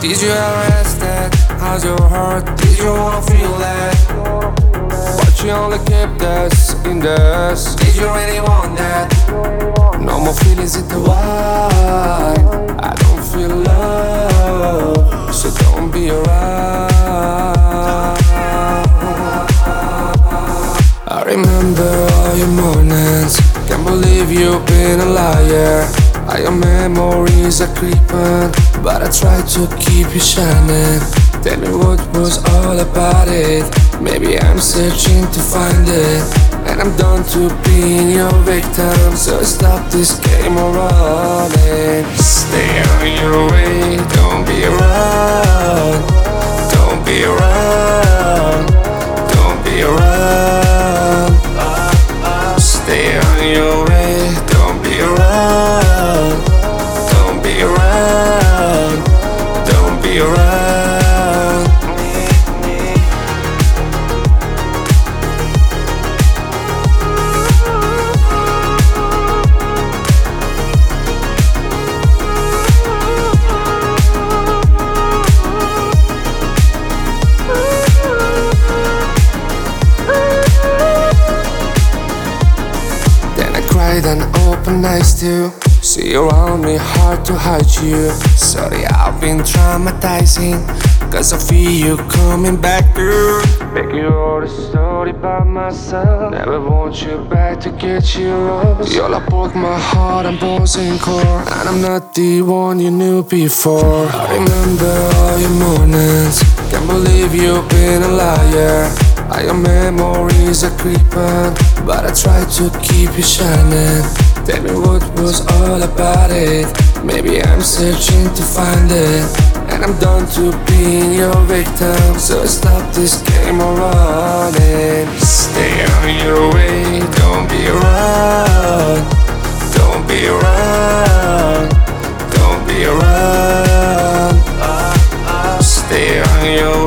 Did you ever ask that? How's your heart? Did you wanna feel that? But you only kept us in dust. Did you really want that? No more feelings in the wild. I don't feel love, so don't be around. I remember all your mornings. Can't believe you've been a liar. All your memories are creeping, but I try to keep you shining. Tell me what was all about it. Maybe I'm searching to find it, and I'm done to being your victim. So stop this game of running. Stay on your way, don't be around. Don't be around. Don't be around. Stay on your way, don't be around. Don't be around. Don't be around. And open eyes to see around me, hard to hide you. Sorry, I've been traumatizing, cause I feel you coming back through. Make you all the story by myself. Never want you back to get you lost. You're like both my heart and bones and core, and I'm not the one you knew before. I remember all your mornings. Can't believe you've been a liar. All your memories are creeping, but I try to keep you shining. Tell me what was all about it. Maybe I'm searching to find it, and I'm done to being your victim. So stop this game of running. Stay on your way, don't be around. Don't be around. Don't be around. Stay on your way.